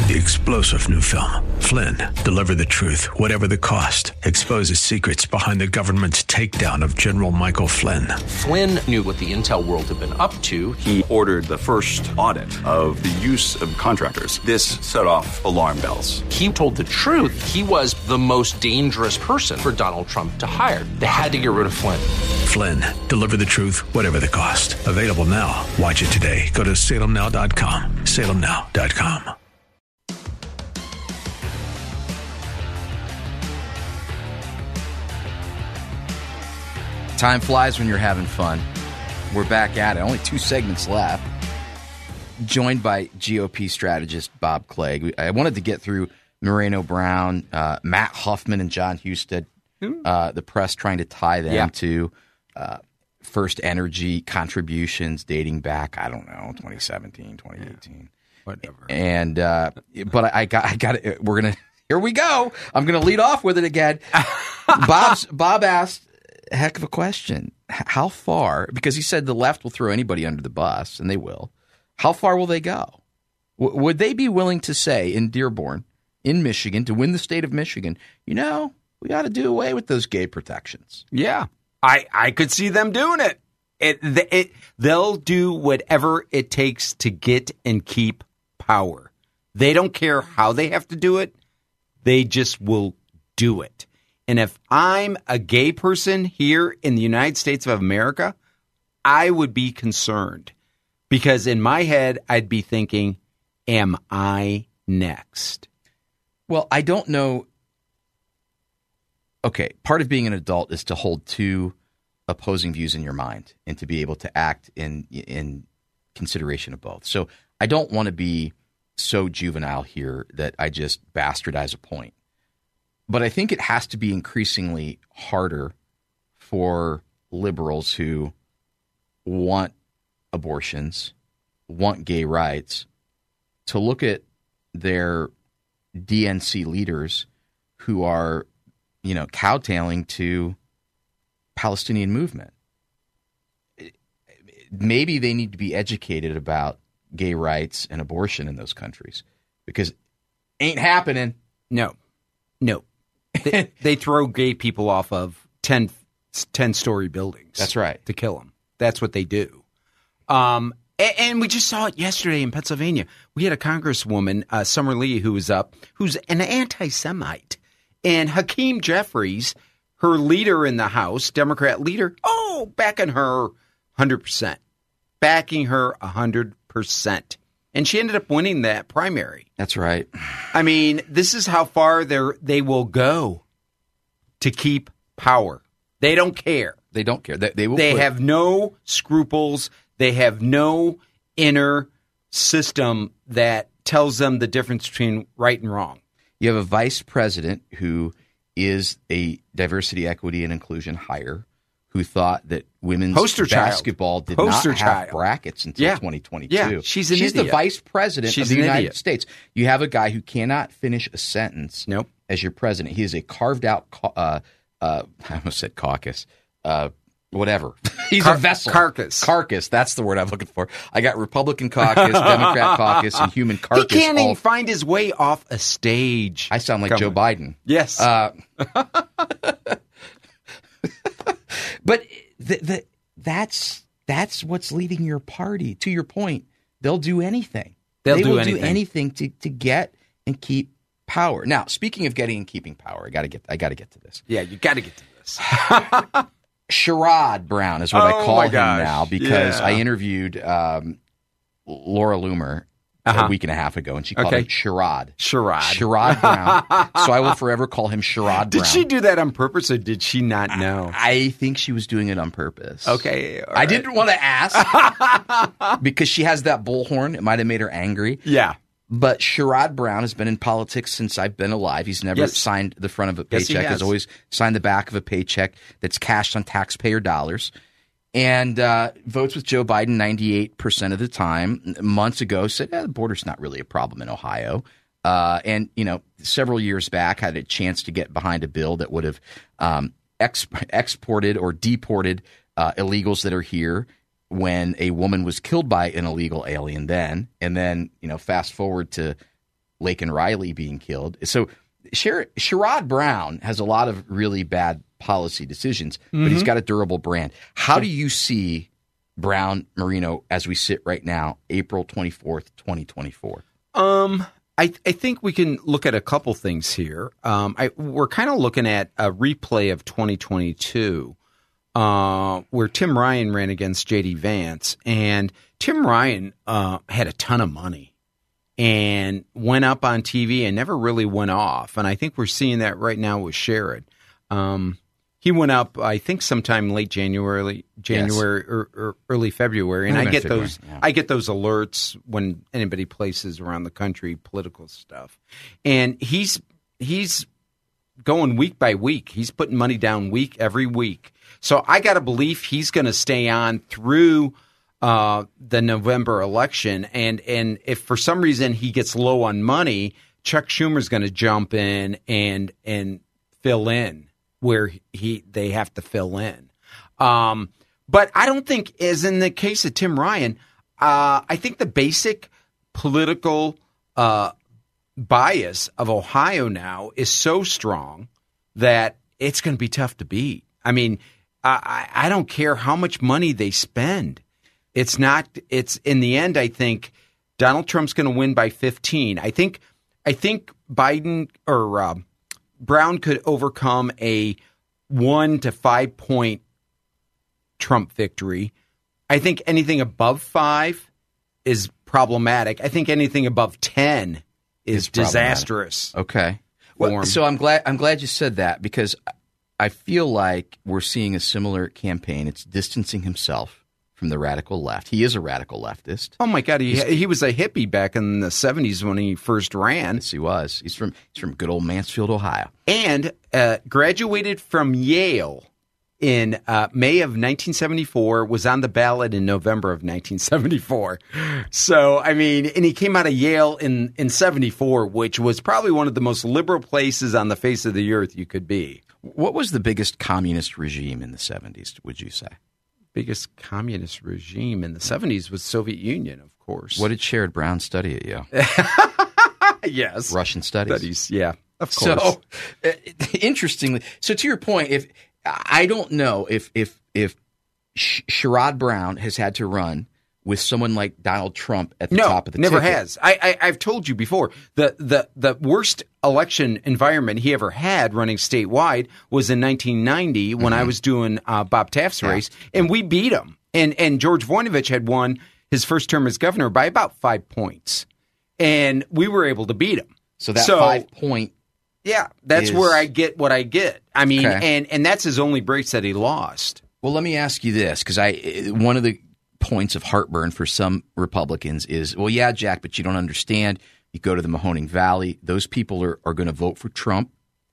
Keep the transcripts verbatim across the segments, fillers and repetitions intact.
The explosive new film, Flynn, deliver the truth, whatever the cost, exposes secrets behind the government's takedown of General Michael Flynn. Flynn knew what the intel world had been up to. He ordered the first audit of the use of contractors. This set off alarm bells. He told the truth. He was the most dangerous person for Donald Trump to hire. They had to get rid of Flynn. Flynn, deliver the truth, whatever the cost. Available now. Watch it today. Go to salem now dot com. salem now dot com. Time flies when you're having fun. We're back at it. Only two segments left. Joined by G O P strategist Bob Clegg. I wanted to get through Moreno Brown, uh, Matt Huffman, and John Husted. Uh, the press trying to tie them yeah. to uh, First Energy contributions dating back, I don't know, twenty seventeen, twenty eighteen. Yeah, whatever. And uh, but I, I got, I got it. We're gonna. Here we go. I'm gonna lead off with it again. Bob's Bob asked. Heck of a question. How far, because he said the left will throw anybody under the bus, and they will. How far will they go? W- would they be willing to say in Dearborn, in Michigan, to win the state of Michigan, you know, we got to do away with those gay protections? Yeah, I, I could see them doing it. It, it. They'll do whatever it takes to get and keep power. They don't care how they have to do it. They just will do it. And if I'm a gay person here in the United States of America, I would be concerned because in my head, I'd be thinking, am I next? Well, I don't know. Okay, part of being an adult is to hold two opposing views in your mind and to be able to act in in consideration of both. So I don't want to be so juvenile here that I just bastardize a point. But I think it has to be increasingly harder for liberals who want abortions, want gay rights, to look at their D N C leaders who are, you know, cowtailing to Palestinian movement. Maybe they need to be educated about gay rights and abortion in those countries because it ain't happening. No, no. They, they throw gay people off of ten, ten-story buildings. That's right. To kill them. That's what they do. Um, and, and we just saw it yesterday in Pennsylvania. We had a congresswoman, uh, Summer Lee, who was up, who's an anti-Semite. And Hakeem Jeffries, her leader in the House, Democrat leader, oh, backing her one hundred percent. Backing her one hundred percent. And she ended up winning that primary. That's right. I mean, this is how far they they will go to keep power. They don't care. They don't care. They, they will. They quit. have no scruples. They have no inner system that tells them the difference between right and wrong. You have a vice president who is a diversity, equity, and inclusion hire, who thought that women's Poster basketball child. did Poster not child. have brackets until yeah. twenty twenty-two. Yeah, she's an she's idiot. the vice president she's of the an United idiot. States. You have a guy who cannot finish a sentence nope. as your president. He is a carved out, uh, uh, I almost said caucus, uh, whatever. He's Car- a vessel. Carcass. Carcass. That's the word I'm looking for. I got Republican caucus, Democrat caucus, and human carcass. He can't all... even find his way off a stage. I sound like Come Joe on. Biden. Yes. Uh, but the, the, that's that's what's leading your party. To your point, they'll do anything. They'll they do will anything. do anything to, to get and keep power. Now, speaking of getting and keeping power, I got to get I got to get to this. Yeah, you got to get to this. Sherrod Brown is what Oh, I call my him gosh. now because Yeah. I interviewed um, Laura Loomer Uh-huh. a week and a half ago, and she called Okay. him Sherrod. Sherrod. Sherrod Brown. So I will forever call him Sherrod Brown. Did she do that on purpose or did she not know? I think she was doing it on purpose. Okay. all I right. didn't want to ask because she has that bullhorn. It might have made her angry. Yeah. But Sherrod Brown has been in politics since I've been alive. He's never Yes. signed the front of a Yes, he paycheck. has. He's always signed the back of a paycheck that's cashed on taxpayer dollars. And uh, votes with Joe Biden ninety-eight percent of the time. Months ago said, eh, the border's not really a problem in Ohio. Uh, and, you know, several years back had a chance to get behind a bill that would have um, ex- exported or deported uh, illegals that are here when a woman was killed by an illegal alien then. And then, you know, fast forward to Laken Riley being killed. So Sher- Sherrod Brown has a lot of really bad policy decisions, but mm-hmm. he's got a durable brand. How do you see Brown Marino as we sit right now, April twenty-fourth, twenty twenty-four? Um, I, I think we can look at a couple things here. Um, I, we're kind of looking at a replay of twenty twenty-two, uh, where Tim Ryan ran against J D Vance, and Tim Ryan uh, had a ton of money and went up on T V and never really went off. And I think we're seeing that right now with Sherrod. Um, He went up, I think, sometime late January, January yes. or, or early February, and I get February, those. Yeah. I get those alerts when anybody places around the country political stuff, and he's he's going week by week. He's putting money down week every week. So I got to believe he's going to stay on through uh, the November election, and and if for some reason he gets low on money, Chuck Schumer's going to jump in and and fill in where he they have to fill in. Um, but I don't think, as in the case of Tim Ryan, uh, I think the basic political uh, bias of Ohio now is so strong that it's going to be tough to beat. I mean, I, I don't care how much money they spend. It's not, it's in the end, I think Donald Trump's going to win by fifteen. I think, I think Biden or uh, Brown could overcome a one to five point Trump victory. I think anything above five is problematic. I think anything above ten is disastrous. Okay. Well, so I'm glad I'm glad you said that, because I feel like we're seeing a similar campaign. It's distancing himself from the radical left. He is a radical leftist. Oh my God, he he's, he was a hippie back in the seventies when he first ran. Yes, he was. He's from he's from good old Mansfield, Ohio, and uh, graduated from Yale in uh, May of nineteen seventy-four. Was on the ballot in November of nineteen seventy-four. So I mean, and he came out of Yale in in seventy-four, which was probably one of the most liberal places on the face of the earth you could be. What was the biggest communist regime in the seventies? Would you say? Biggest communist regime in the seventies was Soviet Union, of course. What did Sherrod Brown study at Yale? Yes. Russian studies. Studies, yeah, of course. So, uh, interestingly, so to your point, if I don't know if if if Sherrod Brown has had to run with someone like Donald Trump at the no, top of the never ticket. has. I, I, I've told you before, the, the, the worst election environment he ever had running statewide was in nineteen ninety when mm-hmm. I was doing uh, Bob Taft's yeah. race, and we beat him. And, and George Voinovich had won his first term as governor by about five points, and we were able to beat him. So that so, five point Yeah, that's is... where I get what I get. I mean, okay. and, and that's his only race that he lost. Well, let me ask you this, because I one of the points of heartburn for some Republicans is, well, yeah, Jack, but you don't understand. You go to the Mahoning Valley, those people are, are going to vote for Trump,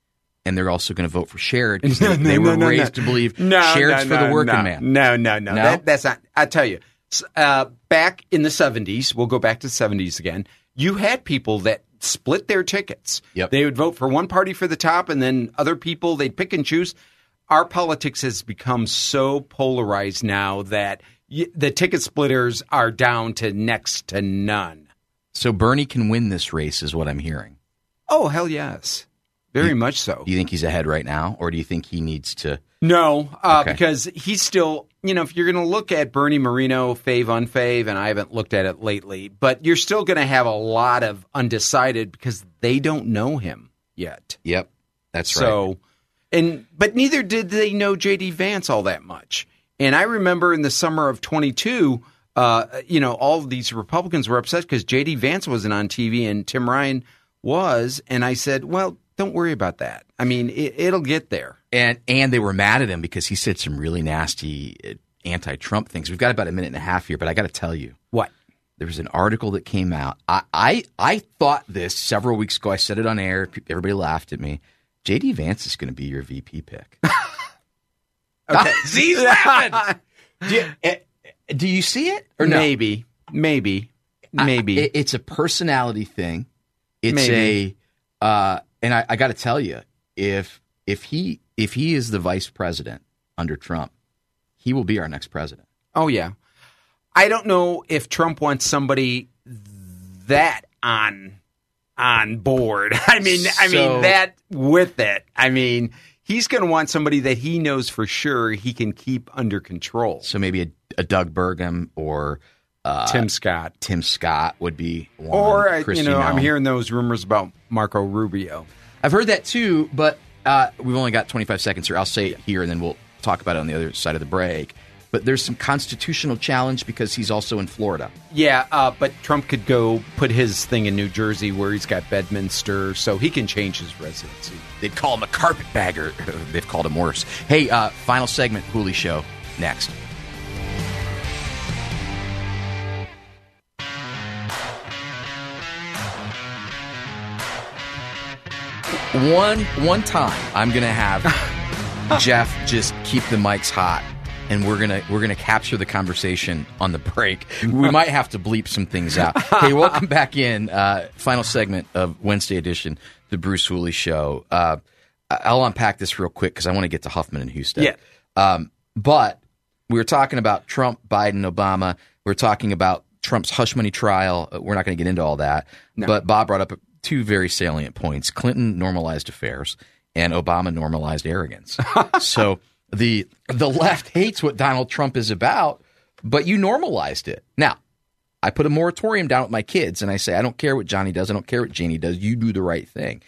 and they're also going to vote for Sherrod. No, they, they no, were no, raised no. to believe no, Sherrod's no, for no, the working no. man. No, no, no. no? That, that's not. I tell you, uh, back in the seventies, we'll go back to the seventies again. You had people that split their tickets. Yep. They would vote for one party for the top, and then other people they'd pick and choose. Our politics has become so polarized now that the ticket splitters are down to next to none. So Bernie can win this race is what I'm hearing. Oh, hell yes. Very you, much so. Do you think he's ahead right now, or do you think he needs to? No, uh, okay. because he's still, you know, if you're going to look at Bernie Marino, fave, unfave, and I haven't looked at it lately, but you're still going to have a lot of undecided because they don't know him yet. Yep, that's right. So, and but neither did they know J D Vance all that much. And I remember in the summer of twenty-two, uh, you know, all of these Republicans were upset because J D Vance wasn't on T V and Tim Ryan was. And I said, well, don't worry about that. I mean, it, it'll get there. And and they were mad at him because he said some really nasty anti-Trump things. We've got about a minute and a half here, but I got to tell you. What? There was an article that came out. I, I, I thought this several weeks ago. I said it on air. Everybody laughed at me. J D Vance is going to be your V P pick. Okay. He's laughing. Do you, uh, do you see it or no? Maybe, maybe, maybe. I, it, it's a personality thing. It's maybe. a, uh, and I, I got to tell you, if if he if he is the vice president under Trump, he will be our next president. Oh yeah, I don't know if Trump wants somebody that on on board. I mean, I So- mean that with it. I mean, he's going to want somebody that he knows for sure he can keep under control. So maybe a, a Doug Burgum or uh, Tim Scott. Tim Scott would be one. Or, uh, Kristi you know, I'm Noem. hearing those rumors about Marco Rubio. I've heard that too, but uh, we've only got twenty-five seconds here. I'll say it here, and then we'll talk about it on the other side of the break. But there's some constitutional challenge because he's also in Florida. Yeah, uh, but Trump could go put his thing in New Jersey where he's got Bedminster, so he can change his residency. They'd call him a carpetbagger. They've called him worse. Hey, uh, final segment, Hooli Show, next. One one time, I'm gonna have Jeff just keep the mics hot, and we're gonna we're gonna capture the conversation on the break. We might have to bleep some things out. Hey, welcome back in. Uh, final segment of Wednesday edition, the Bruce Hooley Show. Uh, I'll unpack this real quick because I want to get to Huffman and Husted. Yeah. Um, but we were talking about Trump, Biden, Obama. We were talking about Trump's hush money trial. We're not going to get into all that. No. But Bob brought up two very salient points. Clinton normalized affairs, and Obama normalized arrogance. So the the left hates what Donald Trump is about, but you normalized it. Now, I put a moratorium down with my kids, and I say, I don't care what Johnny does. I don't care what Janie does. You do the right thing.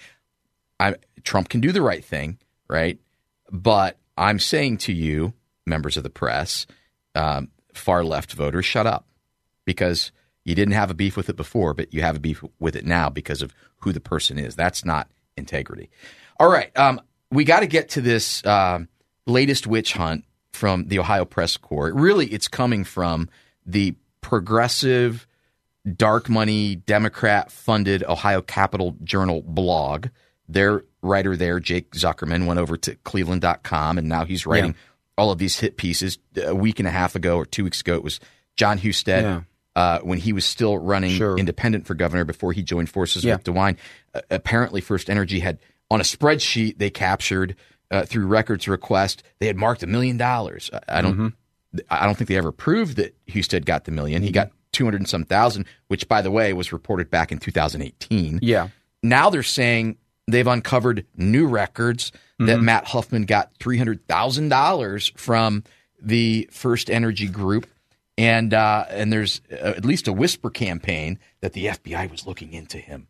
I, Trump can do the right thing, right? But I'm saying to you, members of the press, um, far left voters, shut up. Because you didn't have a beef with it before, but you have a beef with it now because of who the person is. That's not integrity. All right. Um, we got to get to this um, latest witch hunt from the Ohio Press Corps. Really, it's coming from the progressive, dark money, Democrat-funded Ohio Capital Journal blog. Their writer there, Jake Zuckerman, went over to Cleveland dot com, and now he's writing yeah. all of these hit pieces. A week and a half ago or two weeks ago, it was John Husted. Yeah. Uh, when he was still running sure. independent for governor before he joined forces yeah. with DeWine. Uh, apparently, First Energy had, on a spreadsheet they captured uh, through records request, they had marked a million dollars. I don't mm-hmm. I don't think they ever proved that Husted got the million. Mm-hmm. He got two hundred and some thousand, which, by the way, was reported back in two thousand eighteen. Yeah. Now they're saying they've uncovered new records mm-hmm. that Matt Huffman got three hundred thousand dollars from the First Energy group. And uh, and there's uh, at least a whisper campaign that the F B I was looking into him.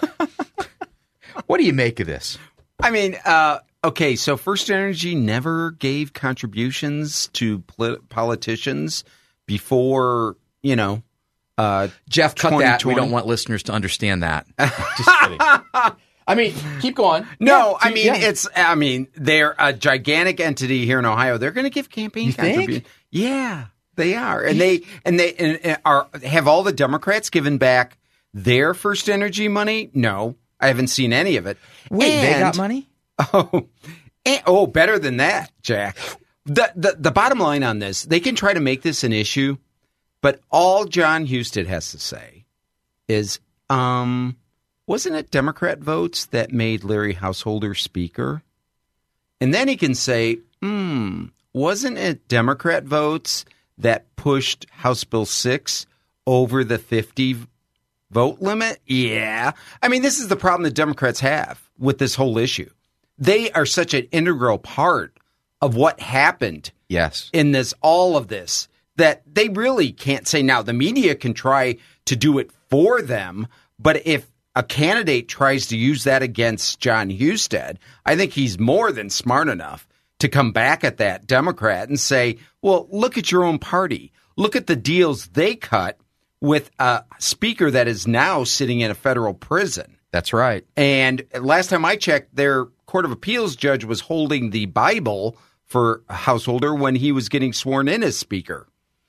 What do you make of this? I mean, uh, okay, so First Energy never gave contributions to pol- politicians before, you know, uh, Jeff, cut that. We don't want listeners to understand that. Just kidding. I mean, keep going. No, yeah, I mean, yeah. it's, I mean, they're a gigantic entity here in Ohio. They're going to give campaign you contributions. Yeah. They are, and they and they and are have all the Democrats given back their First Energy money? No, I haven't seen any of it. Wait, and, they got money? Oh, and, oh, better than that, Jack. The, the the bottom line on this, they can try to make this an issue, but all John Husted has to say is, um, wasn't it Democrat votes that made Larry Householder Speaker? And then he can say, hmm, wasn't it Democrat votes that pushed House Bill six over the fifty vote limit? Yeah. I mean, this is the problem that Democrats have with this whole issue. They are such an integral part of what happened yes. in this, all of this, that they really can't say. Now, the media can try to do it for them, but if a candidate tries to use that against John Husted, I think he's more than smart enough to come back at that Democrat and say, well, look at your own party. Look at the deals they cut with a speaker that is now sitting in a federal prison. That's right. And last time I checked, their Court of Appeals judge was holding the Bible for Householder when he was getting sworn in as speaker.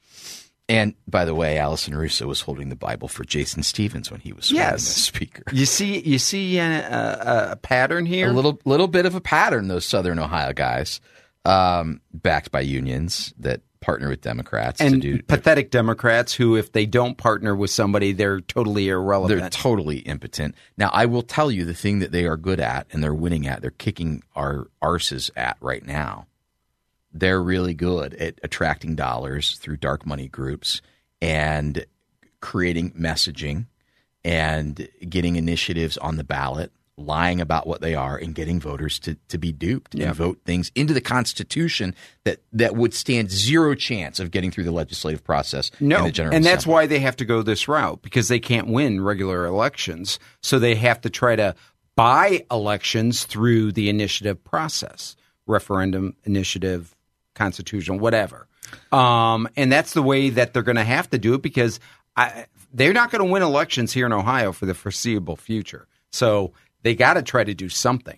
And by the way, Allison Russo was holding the Bible for Jason Stevens when he was sworn yes. in as speaker. You see, you see a, a, a pattern here. A little, little bit of a pattern. Those Southern Ohio guys, um, backed by unions that partner with Democrats and to do pathetic Democrats who, if they don't partner with somebody, they're totally irrelevant. They're totally impotent. Now, I will tell you the thing that they are good at and they're winning at. They're kicking our arses at right now. They're really good at attracting dollars through dark money groups and creating messaging and getting initiatives on the ballot, lying about what they are, and getting voters to, to be duped yeah. and vote things into the Constitution that, that would stand zero chance of getting through the legislative process. No, in the General and that's Assembly. why they have to go this route, because they can't win regular elections. So they have to try to buy elections through the initiative process, referendum, initiative, constitutional, whatever. Um, and that's the way that they're going to have to do it, because I, they're not going to win elections here in Ohio for the foreseeable future. So they got to try to do something.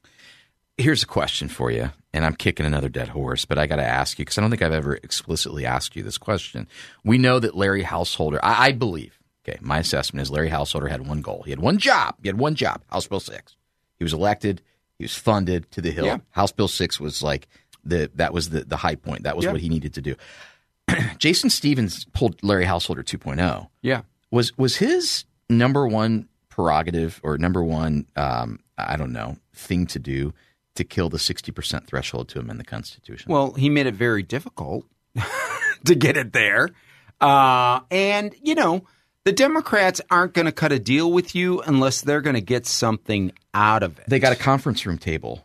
Here's a question for you, and I'm kicking another dead horse, but I got to ask you because I don't think I've ever explicitly asked you this question. We know that Larry Householder, I, I believe, okay, my assessment is Larry Householder had one goal. He had one job. He had one job, House Bill six. He was elected. He was funded to the hill. Yeah. House Bill six was like the that was the, the high point. That was yeah. what he needed to do. Jason Stevens pulled Larry Householder two point oh. Yeah. Was was his number one prerogative or number one, um, I don't know, thing to do to kill the sixty percent threshold to amend the Constitution? Well, he made it very difficult to get it there. Uh, and, you know, the Democrats aren't going to cut a deal with you unless they're going to get something out of it. They got a conference room table.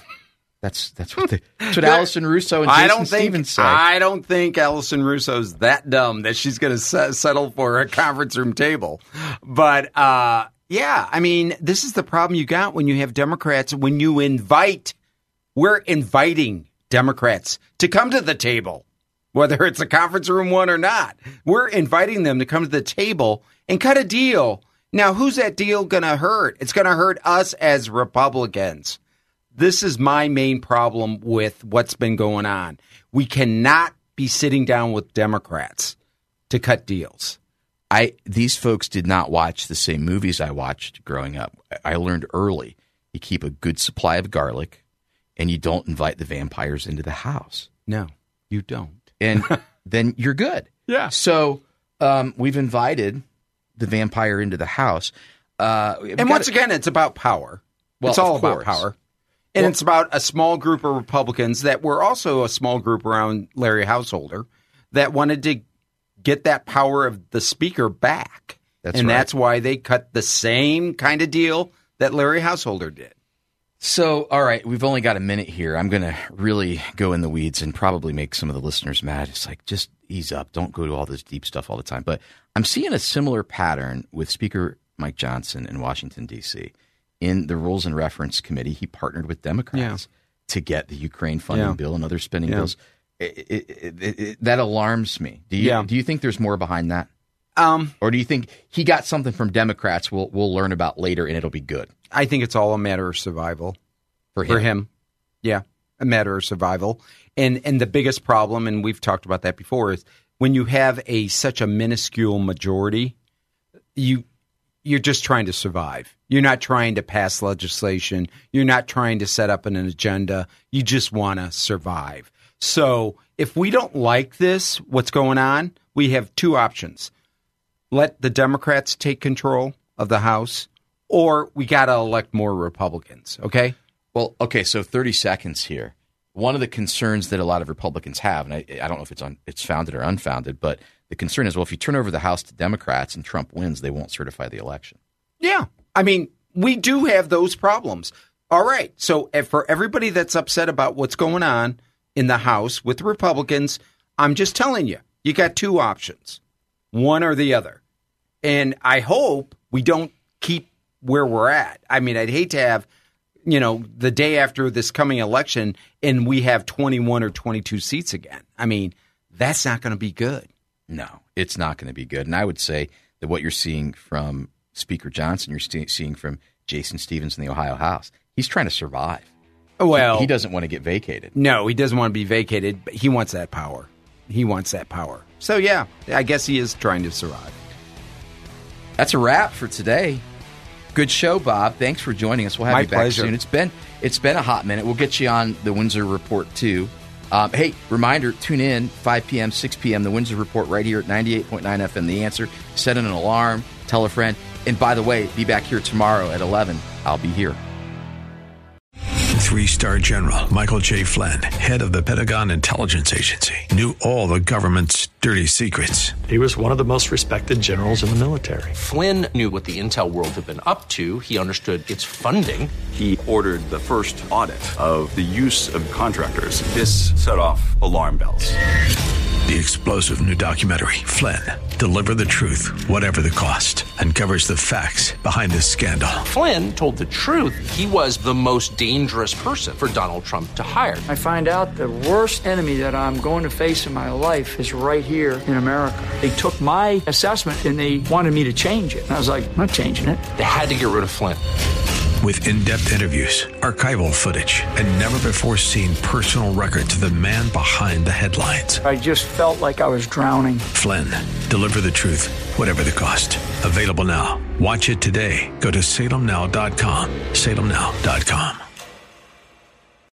That's that's what they, that's what Allison Russo and Jason I don't think, Stevens say. I don't think Allison Russo's that dumb that she's going to se- settle for a conference room table. But, uh, yeah, I mean, this is the problem you got when you have Democrats. When you invite, we're inviting Democrats to come to the table, whether it's a conference room one or not. We're inviting them to come to the table and cut a deal. Now, who's that deal going to hurt? It's going to hurt us as Republicans. This is my main problem with what's been going on. We cannot be sitting down with Democrats to cut deals. I these folks did not watch the same movies I watched growing up. I learned early you keep a good supply of garlic, and you don't invite the vampires into the house. No, you don't. And then you're good. Yeah. So um, we've invited the vampire into the house. Uh, and once again, it's about power. Well, it's all of about course. power. And Well- it's about a small group of Republicans that were also a small group around Larry Householder that wanted to get that power of the speaker back. That's and right. that's why they cut the same kind of deal that Larry Householder did. So, all right, we've only got a minute here. I'm going to really go in the weeds and probably make some of the listeners mad. It's like, just ease up. Don't go to all this deep stuff all the time. But I'm seeing a similar pattern with Speaker Mike Johnson in Washington, D C In the Rules and Reference Committee, he partnered with Democrats Yeah. to get the Ukraine funding Yeah. bill and other spending Yeah. bills. It, it, it, it, it, that alarms me. Do you, Yeah. do you think there's more behind that? Um, Or do you think he got something from Democrats we'll, we'll learn about later and it'll be good I think it's all a matter of survival. for him? For him. Yeah, a matter of survival. And and the biggest problem, and we've talked about that before, is when you have a such a minuscule majority, you you're just trying to survive. You're not trying to pass legislation. You're not trying to set up an agenda. You just want to survive. So if we don't like this, what's going on, we have two options. Let the Democrats take control of the House, or we got to elect more Republicans, okay? Well, okay, so thirty seconds here. One of the concerns that a lot of Republicans have, and I, I don't know if it's on, it's founded or unfounded, but the concern is, well, if you turn over the House to Democrats and Trump wins, they won't certify the election. Yeah. I mean, we do have those problems. All right. So if for everybody that's upset about what's going on in the House with the Republicans, I'm just telling you, you got two options, one or the other. And I hope we don't keep where we're at. I mean, I'd hate to have, you know, the day after this coming election and we have twenty-one or twenty-two seats again. I mean, that's not going to be good. No, it's not going to be good. And I would say that what you're seeing from Speaker Johnson, you're st- seeing from Jason Stevens in the Ohio House, he's trying to survive. Well, He, he doesn't want to get vacated. No, he doesn't want to be vacated, but he wants that power. He wants that power. So, yeah, I guess he is trying to survive. That's a wrap for today. Good show, Bob. Thanks for joining us. We'll have My you back pleasure. soon. It's been it's been a hot minute. We'll get you on the Windsor Report too. Um, hey, reminder: tune in five p.m., six p.m. The Windsor Report right here at ninety-eight point nine F M. The Answer. Set an alarm. Tell a friend. And by the way, be back here tomorrow at eleven. I'll be here. Three-star general Michael J. Flynn, head of the Pentagon Intelligence Agency, knew all the government's dirty secrets. He was one of the most respected generals in the military. Flynn knew what the intel world had been up to. He understood its funding. He ordered the first audit of the use of contractors. This set off alarm bells. The explosive new documentary, Flynn, Deliver the Truth, Whatever the Cost, uncovers the facts behind this scandal. Flynn told the truth. He was the most dangerous person for Donald Trump to hire. I find out the worst enemy that I'm going to face in my life is right here in America. They took my assessment and they wanted me to change it. And I was like, I'm not changing it. They had to get rid of Flynn. With in-depth interviews, archival footage, and never-before-seen personal records of the man behind the headlines. I just felt like I was drowning. Flynn, Deliver the Truth, Whatever the Cost. Available now. Watch it today. Go to salem now dot com. salem now dot com.